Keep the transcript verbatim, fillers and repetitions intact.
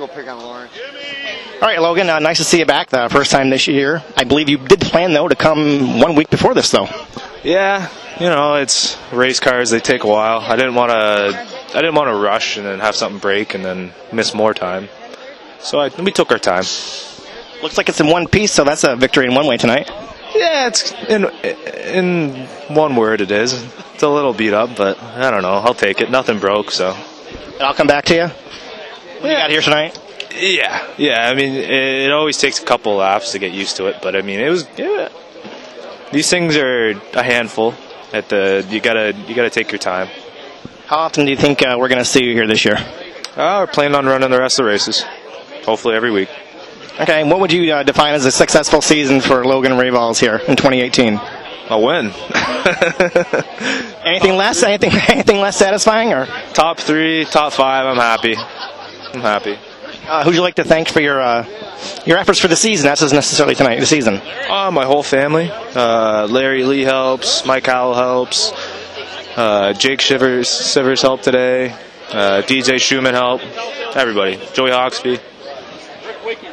we'll pick on Lawrence. All right, Logan, uh, nice to see you back the first time this year. I believe you did plan, though, to come one week before this, though. Yeah, you know, it's race cars. They take a while. I didn't want to I didn't want to rush and then have something break and then miss more time. So I, we took our time. Looks like it's in one piece, so that's a victory in one way tonight. Yeah, it's in in one word it is. It's a little beat up, but I don't know. I'll take it. Nothing broke, so. And I'll come back to you when yeah. you got here tonight. Yeah, yeah. I mean, it, it always takes a couple laps to get used to it, but I mean, it was. Yeah. These things are a handful. At the you gotta you gotta take your time. How often do you think uh, we're going to see you here this year? Uh, we're planning on running the rest of the races. Hopefully every week. Okay, what would you uh, define as a successful season for Logan Rehvalls here in twenty eighteen? A win. Anything less? Anything anything less satisfying? Or top three, top five? I'm happy. I'm happy. Uh, who'd you like to thank for your uh, your efforts for the season? That's not necessarily tonight. The season. Uh, my whole family. Uh, Larry Lee helps. Mike Howell helps. Uh, Jake Shivers Shivers helped today. Uh, D J Schumann helped. Everybody. Joey Hawksby.